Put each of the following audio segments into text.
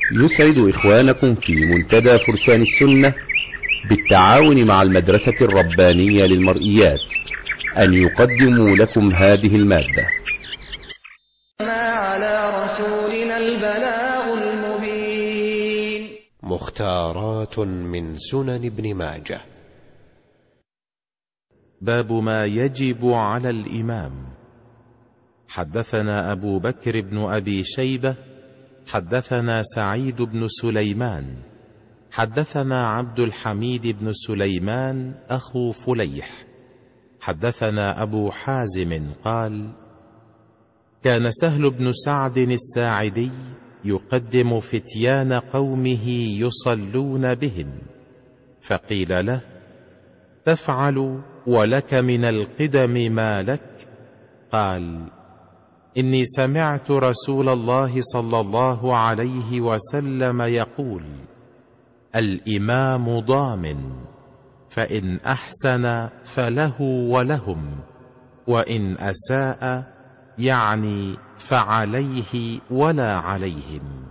يسعد إخوانكم في منتدى فرسان السنة بالتعاون مع المدرسة الربانية للمرئيات أن يقدموا لكم هذه المادة. ما على رسولنا البلاغ المبين. مختارات من سنن ابن ماجه. باب ما يجب على الإمام. حدثنا أبو بكر بن أبي شيبة حدثنا سعيد بن سليمان حدثنا عبد الحميد بن سليمان أخو فليح حدثنا أبو حازم قال: كان سهل بن سعد الساعدي يقدم فتيان قومه يصلون بهم، فقيل له: تفعل ولك من القدم ما لك؟ قال: إني سمعت رسول الله صلى الله عليه وسلم يقول: الإمام ضامن، فإن أحسن فله ولهم، وإن أساء يعني فعليه ولا عليهم.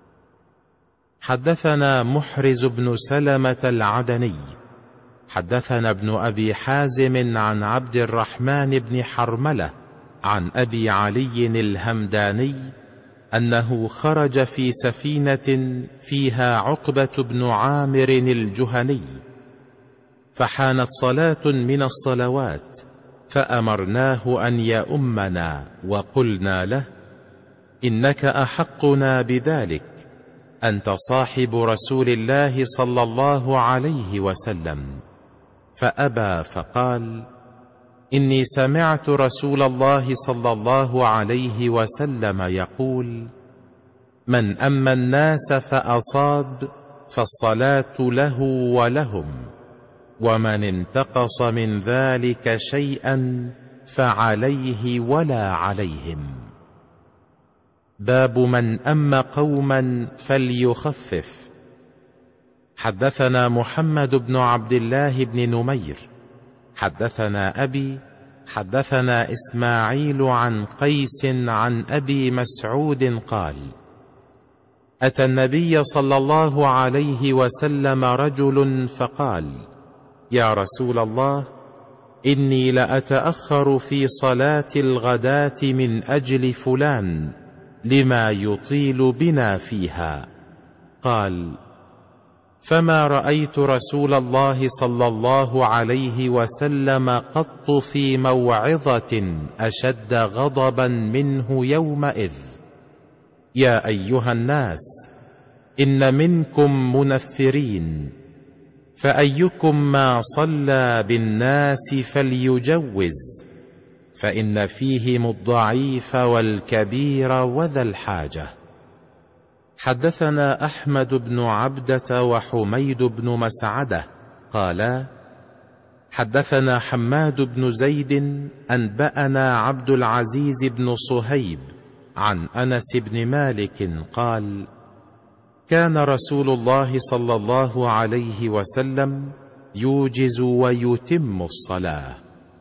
حدثنا محرز بن سلمة العدني حدثنا ابن أبي حازم عن عبد الرحمن بن حرملة عن أبي علي الهمداني أنه خرج في سفينة فيها عقبة بن عامر الجهني، فحانت صلاة من الصلوات فأمرناه أن يؤمنا، وقلنا له: إنك أحقنا بذلك، أنت صاحب رسول الله صلى الله عليه وسلم. فأبى، فقال: إني سمعت رسول الله صلى الله عليه وسلم يقول: من أما الناس فأصاب فالصلاة له ولهم، ومن انتقص من ذلك شيئا فعليه ولا عليهم. باب من أما قوما فليخفف. حدثنا محمد بن عبد الله بن نمير حدثنا أبي حدثنا إسماعيل عن قيس عن أبي مسعود قال: أتى النبي صلى الله عليه وسلم رجل فقال: يا رسول الله، إني لأتأخر في صلاة الغداة من أجل فلان لما يطيل بنا فيها. قال: فما رأيت رسول الله صلى الله عليه وسلم قط في موعظة أشد غضبا منه يومئذ. يا أيها الناس، إن منكم منفرين، فأيكم ما صلى بالناس فليجوز، فإن فيهم الضعيف والكبير وذا الحاجة. حدثنا أحمد بن عبدة وحميد بن مسعدة قالا: حدثنا حماد بن زيد أنبأنا عبد العزيز بن صهيب عن أنس بن مالك قال: كان رسول الله صلى الله عليه وسلم يوجز ويتم الصلاة.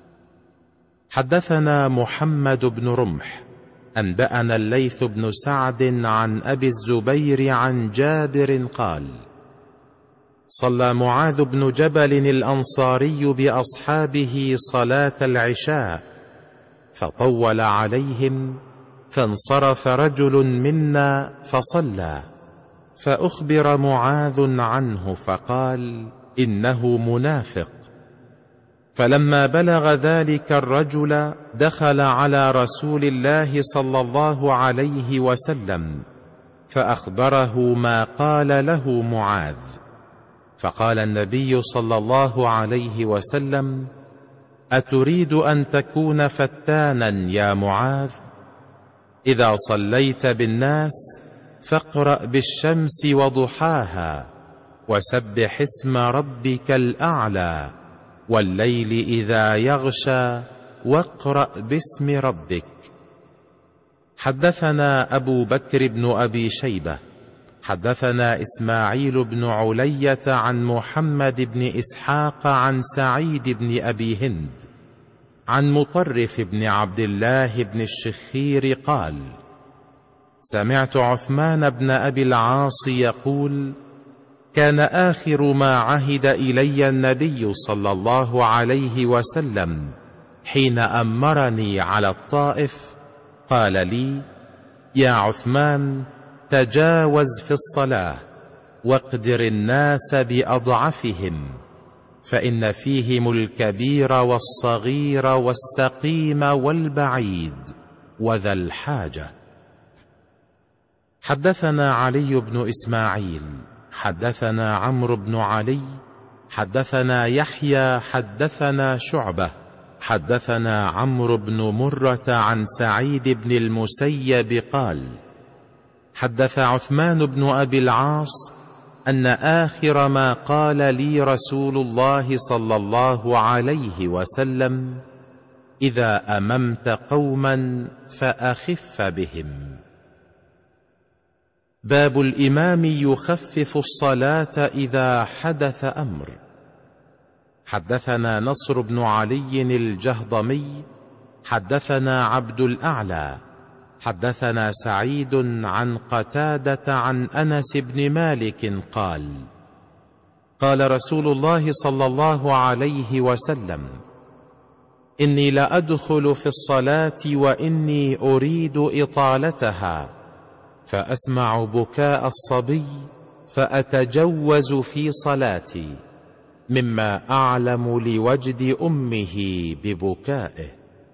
حدثنا محمد بن رمح أنبأنا الليث بن سعد عن أبي الزبير عن جابر قال: صلى معاذ بن جبل الأنصاري بأصحابه صلاة العشاء فطول عليهم، فانصرف رجل منا فصلى، فأخبر معاذ عنه فقال: إنه منافق. فلما بلغ ذلك الرجل دخل على رسول الله صلى الله عليه وسلم فأخبره ما قال له معاذ، فقال النبي صلى الله عليه وسلم: أتريد أن تكون فتانا يا معاذ؟ إذا صليت بالناس فاقرأ بالشمس وضحاها، وسبح اسم ربك الأعلى، والليل إذا يغشى، واقرأ باسم ربك. حدثنا أبو بكر بن أبي شيبة حدثنا إسماعيل بن علية عن محمد بن إسحاق عن سعيد بن أبي هند عن مطرف بن عبد الله بن الشخير قال: سمعت عثمان بن أبي العاص يقول: كان آخر ما عهد إلي النبي صلى الله عليه وسلم حين أمرني على الطائف، قال لي: يا عثمان، تجاوز في الصلاة واقدر الناس بأضعفهم، فإن فيهم الكبير والصغير والسقيم والبعيد وذا الحاجة. حدثنا علي بن إسماعيل حدثنا عمرو بن علي حدثنا يحيى حدثنا شعبة حدثنا عمرو بن مرة عن سعيد بن المسيب قال: حدث عثمان بن أبي العاص أن آخر ما قال لي رسول الله صلى الله عليه وسلم: إذا أممت قوما فأخف بهم. باب الإمام يخفف الصلاة إذا حدث أمر. حدثنا نصر بن علي الجهضمي حدثنا عبد الأعلى حدثنا سعيد عن قتادة عن أنس بن مالك قال: قال رسول الله صلى الله عليه وسلم: إني لأدخل في الصلاة وإني أريد إطالتها، فأسمع بكاء الصبي فأتجوز في صلاتي، مما أعلم لوجد أمه ببكائه.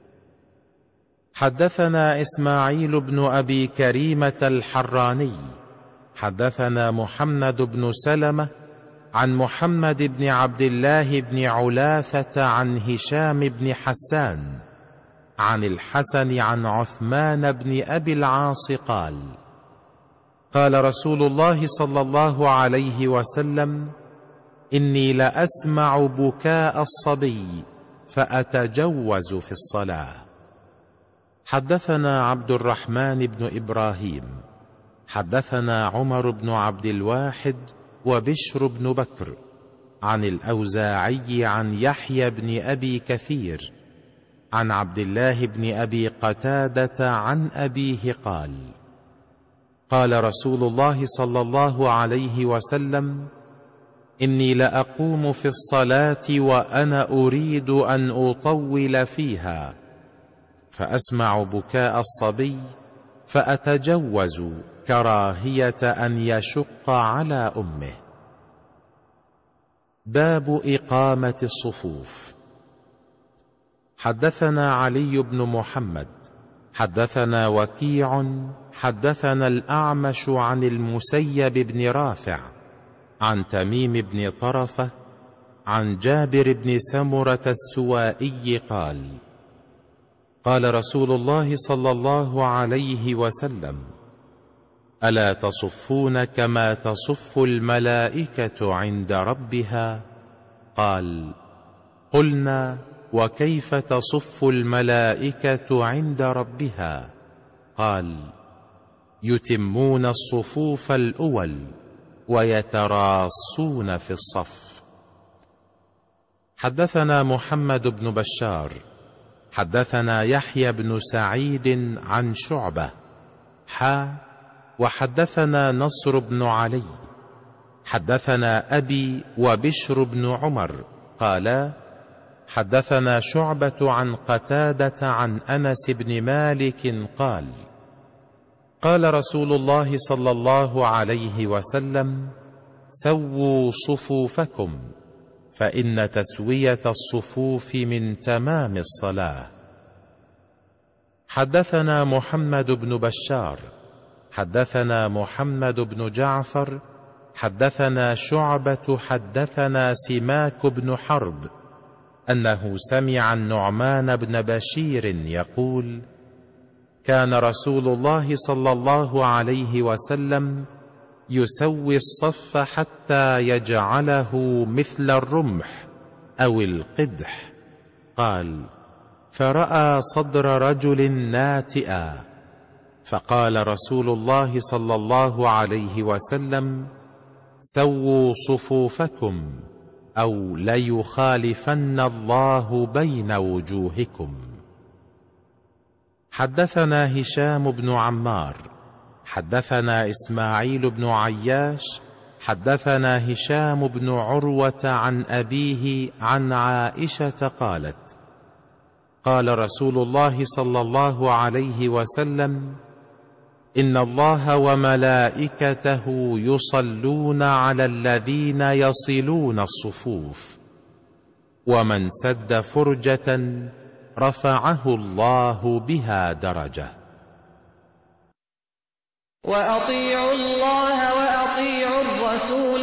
حدثنا إسماعيل بن أبي كريمة الحراني حدثنا محمد بن سلمة عن محمد بن عبد الله بن علاثة عن هشام بن حسان عن الحسن عن عثمان بن أبي العاص قال: قال رسول الله صلى الله عليه وسلم: إني لأسمع بكاء الصبي فأتجوز في الصلاة. حدثنا عبد الرحمن بن إبراهيم حدثنا عمر بن عبد الواحد وبشر بن بكر عن الأوزاعي عن يحيى بن أبي كثير عن عبد الله بن أبي قتادة عن أبيه قال: قال رسول الله صلى الله عليه وسلم: إني لأقوم في الصلاة وأنا أريد أن أطول فيها، فأسمع بكاء الصبي فأتجوز كراهية أن يشق على أمه. باب إقامة الصفوف. حدثنا علي بن محمد حدثنا وكيع حدثنا الأعمش عن المسيب بن رافع عن تميم بن طرفة عن جابر بن سمرة السوائي قال: قال رسول الله صلى الله عليه وسلم: ألا تصفون كما تصف الملائكة عند ربها؟ قال: قلنا: وكيف تصف الملائكة عند ربها؟ قال: يتمون الصفوف الأول ويتراصون في الصف. حدثنا محمد بن بشار حدثنا يحيى بن سعيد عن شعبة وحدثنا نصر بن علي حدثنا أبي وبشر بن عمر قالا: حدثنا شعبة عن قتادة عن أنس بن مالك قال: قال رسول الله صلى الله عليه وسلم: سووا صفوفكم، فإن تسوية الصفوف من تمام الصلاة. حدثنا محمد بن بشار حدثنا محمد بن جعفر حدثنا شعبة حدثنا سماك بن حرب أنه سمع النعمان بن بشير يقول: كان رسول الله صلى الله عليه وسلم يسوي الصف حتى يجعله مثل الرمح أو القدح. قال: فرأى صدر رجل ناتئا، فقال رسول الله صلى الله عليه وسلم: سووا صفوفكم أو ليخالفن الله بين وجوهكم. حدثنا هشام بن عمار حدثنا إسماعيل بن عياش حدثنا هشام بن عروة عن أبيه عن عائشة قالت: قال رسول الله صلى الله عليه وسلم: إن الله وملائكته يصلون على الذين يصلون الصفوف، ومن سد فرجة رفعه الله بها درجة. وأطيعوا الله وأطيعوا الرسول